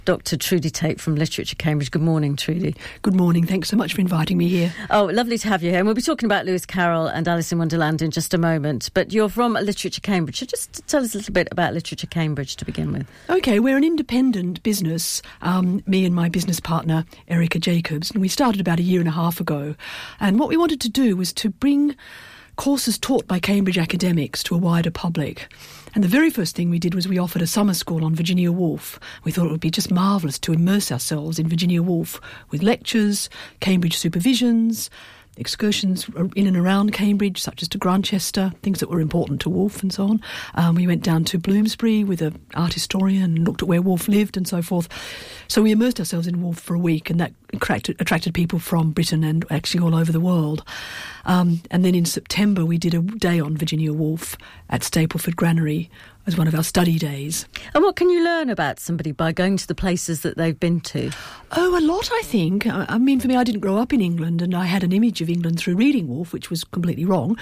Dr. Trudy Tate from Literature Cambridge. Good morning, Trudy. Good morning. Thanks so much for inviting me here. Oh, lovely to have you here. And we'll be talking about Lewis Carroll and Alice in Wonderland in just a moment. But you're from Literature Cambridge. So just tell us a little bit about Literature Cambridge to begin with. OK, we're an independent business, me and my business partner, Erica Jacobs, and we started about a year and a half ago. And what we wanted to do was to bring courses taught by Cambridge academics to a wider public. And the very first thing we did was we offered a summer school on Virginia Woolf. We thought it would be just marvellous to immerse ourselves in Virginia Woolf with lectures, Cambridge supervisions, excursions in and around Cambridge, such as to Grantchester, things that were important to Woolf and so on. We went down to Bloomsbury with an art historian and looked at where Woolf lived and so forth. So we immersed ourselves in Woolf for a week, and that attracted people from Britain and actually all over the world. And then in September we did a day on Virginia Woolf at Stapleford Granary as one of our study days. And what can you learn about somebody by going to the places that they've been to? Oh, a lot, I think. I mean, for me, I didn't grow up in England, and I had an image of England through reading Woolf, which was completely wrong.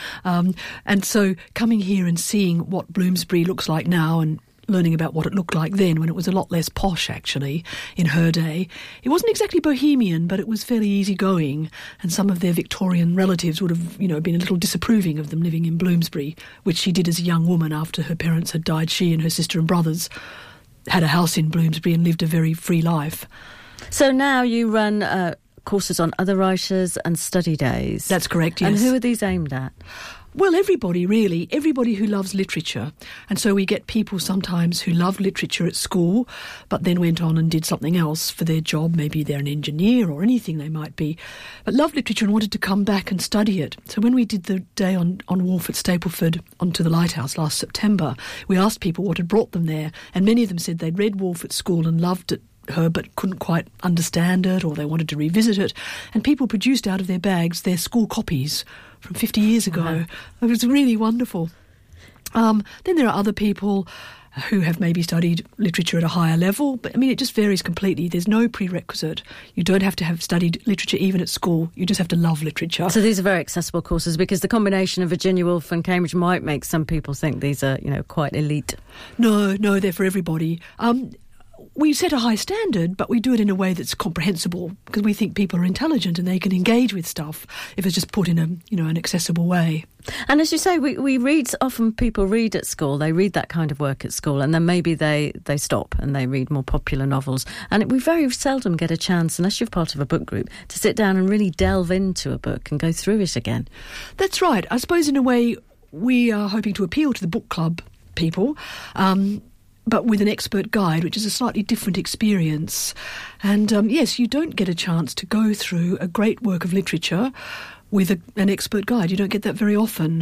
And so coming here and seeing what Bloomsbury looks like now and learning about what it looked like then, when it was a lot less posh, actually, in her day. It wasn't exactly bohemian, but it was fairly easygoing, and some of their Victorian relatives would have, been a little disapproving of them living in Bloomsbury, which she did as a young woman after her parents had died. She and her sister and brothers had a house in Bloomsbury and lived a very free life. So now you run courses on other writers and study days. That's correct, yes. And who are these aimed at? Well, everybody, really. Everybody who loves literature. And so we get people sometimes who loved literature at school, but then went on and did something else for their job. Maybe they're an engineer or anything they might be, but loved literature and wanted to come back and study it. So when we did the day on Woolf at Stapleford onto the Lighthouse last September, we asked people what had brought them there, and many of them said they'd read Woolf at school and loved it, but couldn't quite understand it, or they wanted to revisit it. And people produced out of their bags their school copies from 50 years ago. Wow. It was really wonderful. Then there are other people who have maybe studied literature at a higher level, but I mean, it just varies completely. There's no prerequisite. You don't have to have studied literature even at school. You just have to love literature. So these are very accessible courses, because the combination of Virginia Woolf and Cambridge might make some people think these are, quite elite. No, they're for everybody. We set a high standard, but we do it in a way that's comprehensible, because we think people are intelligent and they can engage with stuff if it's just put in an accessible way. And as you say, we read, often people read at school, they read that kind of work at school, and then maybe they stop and they read more popular novels. And we very seldom get a chance, unless you're part of a book group, to sit down and really delve into a book and go through it again. That's right. I suppose in a way we are hoping to appeal to the book club people, but with an expert guide, which is a slightly different experience. And yes, you don't get a chance to go through a great work of literature with an expert guide. You don't get that very often.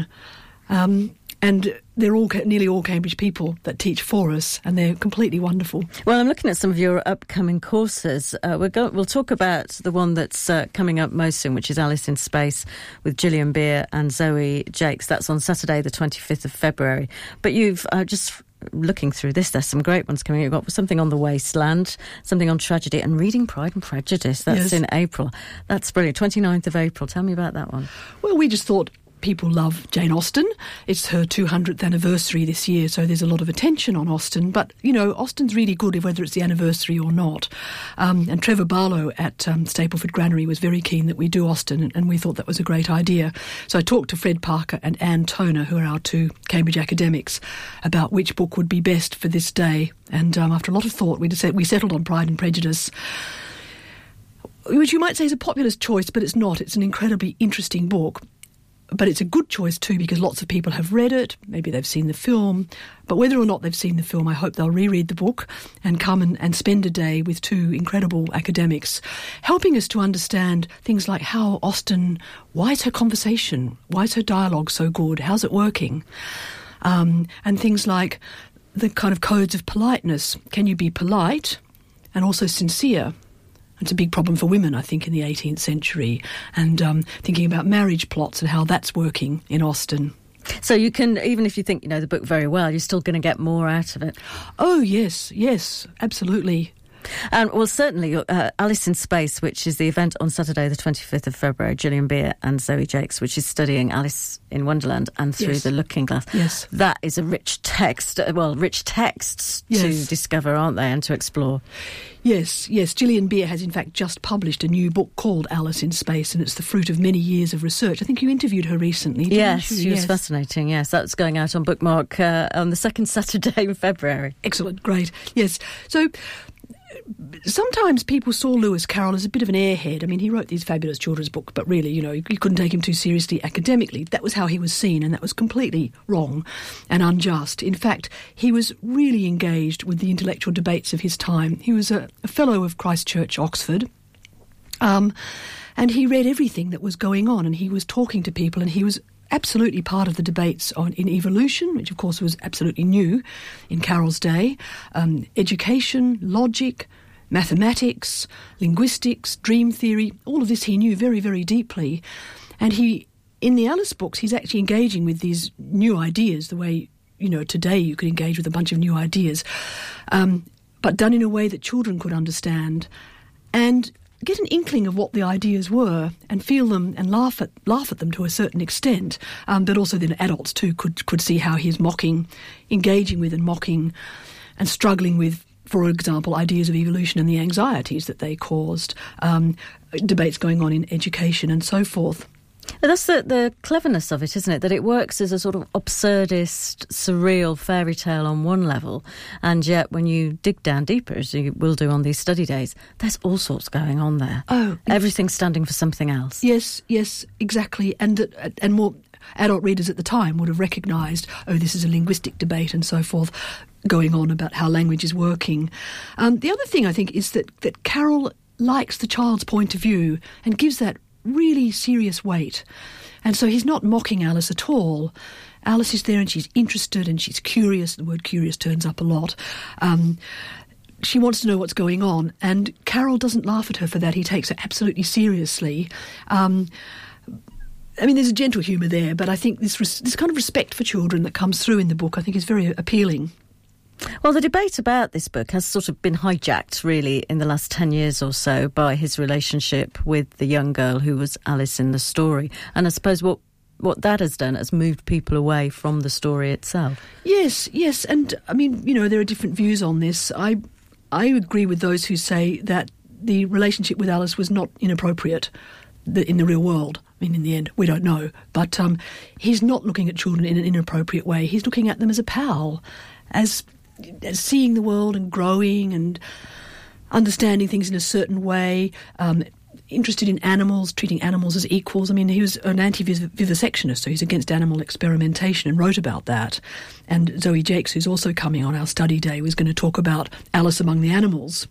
And they're nearly all Cambridge people that teach for us, and they're completely wonderful. Well, I'm looking at some of your upcoming courses. We'll talk about the one that's coming up most soon, which is Alice in Space with Gillian Beer and Zoe Jakes. That's on Saturday, the 25th of February. But you've just looking through this, there's some great ones coming. You've got something on The Wasteland, something on tragedy, and Reading Pride and Prejudice. That's in April. That's brilliant. 29th of April. Tell me about that one. Well, we just thought people love Jane Austen. It's her 200th anniversary this year, so there's a lot of attention on Austen. But, Austen's really good whether it's the anniversary or not. And Trevor Barlow at Stapleford Granary was very keen that we do Austen, and we thought that was a great idea. So I talked to Fred Parker and Anne Toner, who are our two Cambridge academics, about which book would be best for this day. And after a lot of thought, we settled on Pride and Prejudice, which you might say is a popular choice, but it's not. It's an incredibly interesting book. But it's a good choice too, because lots of people have read it. Maybe they've seen the film. But whether or not they've seen the film, I hope they'll reread the book and come and spend a day with two incredible academics, helping us to understand things like how Austen, why is her conversation, why is her dialogue so good, how's it working? And things like the kind of codes of politeness. Can you be polite and also sincere? It's a big problem for women, I think, in the 18th century, and thinking about marriage plots and how that's working in Austen. So you can, even if you think you know the book very well, you're still going to get more out of it. Oh, yes, absolutely. And well, certainly Alice in Space, which is the event on Saturday, the 25th of February, Gillian Beer and Zoe Jakes, which is studying Alice in Wonderland and Through the Looking Glass. Yes. That is a rich text, rich texts to discover, aren't they, and to explore. Yes. Gillian Beer has in fact just published a new book called Alice in Space, and it's the fruit of many years of research. I think you interviewed her recently, didn't you? Yes, she was fascinating, yes. That's going out on Bookmark on the second Saturday in February. Excellent, great. Yes. So sometimes people saw Lewis Carroll as a bit of an airhead. I mean, he wrote these fabulous children's books, but really, you couldn't take him too seriously academically. That was how he was seen, and that was completely wrong and unjust. In fact, he was really engaged with the intellectual debates of his time. He was a fellow of Christ Church, Oxford, and he read everything that was going on, and he was talking to people, and he was absolutely part of the debates in evolution, which of course was absolutely new in Carroll's day, education, logic, mathematics, linguistics, dream theory, all of this he knew very, very deeply. And in the Alice books, he's actually engaging with these new ideas, the way, today you could engage with a bunch of new ideas, but done in a way that children could understand and get an inkling of what the ideas were and feel them and laugh at them to a certain extent. But also then adults too could see how he's engaging with and mocking and struggling with, for example, ideas of evolution and the anxieties that they caused, debates going on in education and so forth. But that's the cleverness of it, isn't it? That it works as a sort of absurdist, surreal fairy tale on one level, and yet when you dig down deeper, as you will do on these study days, there's all sorts going on there. Oh, everything's standing for something else. Yes, exactly. And more adult readers at the time would have recognised, this is a linguistic debate and so forth, going on about how language is working. The other thing I think is that Carroll likes the child's point of view and gives that really serious weight. And so he's not mocking Alice at all. Alice is there and she's interested and she's curious. The word curious turns up a lot. She wants to know what's going on, and Carroll doesn't laugh at her for that. He takes her absolutely seriously. There's a gentle humour there, but I think this kind of respect for children that comes through in the book, I think, is very appealing. Well, the debate about this book has sort of been hijacked, really, in the last 10 years or so by his relationship with the young girl who was Alice in the story. And I suppose what that has done has moved people away from the story itself. Yes. And, there are different views on this. I agree with those who say that the relationship with Alice was not inappropriate in the real world. In the end, we don't know. But he's not looking at children in an inappropriate way. He's looking at them as a pal, as seeing the world and growing and understanding things in a certain way, interested in animals, treating animals as equals. He was an anti-vivisectionist, so he's against animal experimentation and wrote about that. And Zoe Jakes, who's also coming on our study day, was going to talk about Alice Among the Animals.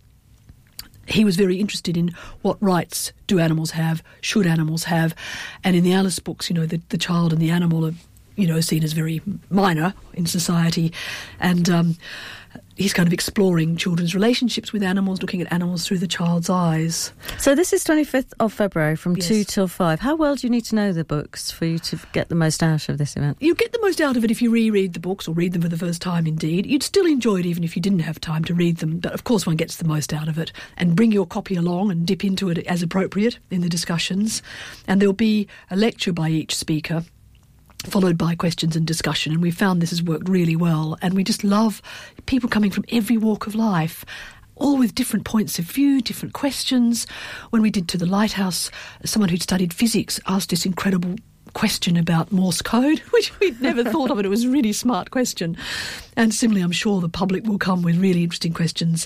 He was very interested in what rights do animals have, should animals have, and in the Alice books, the child and the animal are seen as very minor in society, and he's kind of exploring children's relationships with animals, looking at animals through the child's eyes. So this is 25th of February from 2 till 5. How well do you need to know the books for you to get the most out of this event? You get the most out of it if you reread the books, or read them for the first time indeed. You'd still enjoy it even if you didn't have time to read them, but of course one gets the most out of it. And bring your copy along and dip into it as appropriate in the discussions. And there'll be a lecture by each speaker, followed by questions and discussion, and we found this has worked really well. And we just love people coming from every walk of life, all with different points of view, different questions. When we did To the Lighthouse, someone who'd studied physics asked this incredible question about Morse code, which we'd never thought of, and it was a really smart question. And similarly, I'm sure the public will come with really interesting questions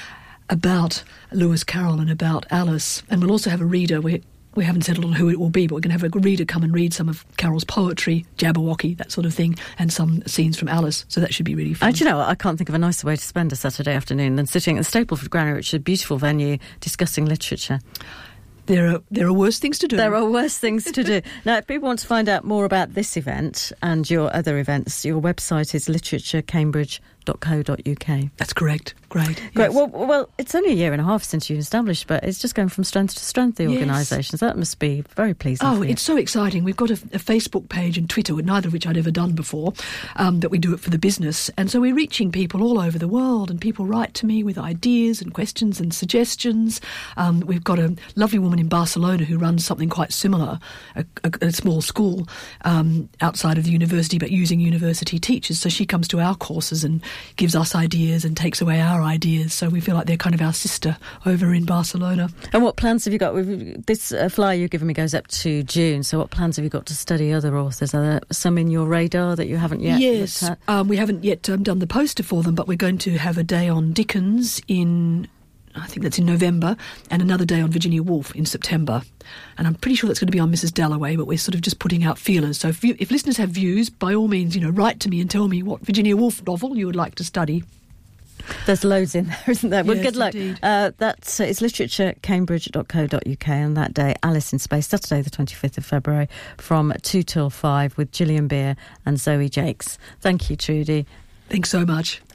about Lewis Carroll and about Alice. And we'll also have a reader. We haven't settled on who it will be, but we're going to have a reader come and read some of Carroll's poetry, Jabberwocky, that sort of thing, and some scenes from Alice. So that should be really fun. Do you know what? I can't think of a nicer way to spend a Saturday afternoon than sitting at the Stapleford Granary, which is a beautiful venue, discussing literature. There are worse things to do. There are worse things to do. Now, if people want to find out more about this event and your other events, your website is literaturecambridge.com. cambridge.co.uk. That's correct. Great. Great. Yes. Well, it's only a year and a half since you established, but it's just going from strength to strength, the organisation. So that must be very pleasing for you. It's so exciting. We've got a Facebook page and Twitter, neither of which I'd ever done before, but we do it for the business. And so we're reaching people all over the world, and people write to me with ideas and questions and suggestions. We've got a lovely woman in Barcelona who runs something quite similar, a small school outside of the university, but using university teachers. So she comes to our courses and gives us ideas and takes away our ideas. So we feel like they're kind of our sister over in Barcelona. And what plans have you got? This flyer you've given me goes up to June. So what plans have you got to study other authors? Are there some in your radar that you haven't yet looked at? We haven't yet done the poster for them, but we're going to have a day on Dickens I think that's in November, and another day on Virginia Woolf in September. And I'm pretty sure that's going to be on Mrs. Dalloway, but we're sort of just putting out feelers. So if listeners have views, by all means, write to me and tell me what Virginia Woolf novel you would like to study. There's loads in there, isn't there? Well, yes, good luck. It's literature@cambridge.co.uk, and that day, Alice in Space, Saturday the 25th of February, from 2 till 5 with Gillian Beer and Zoe Jakes. Thank you, Trudy. Thanks so much.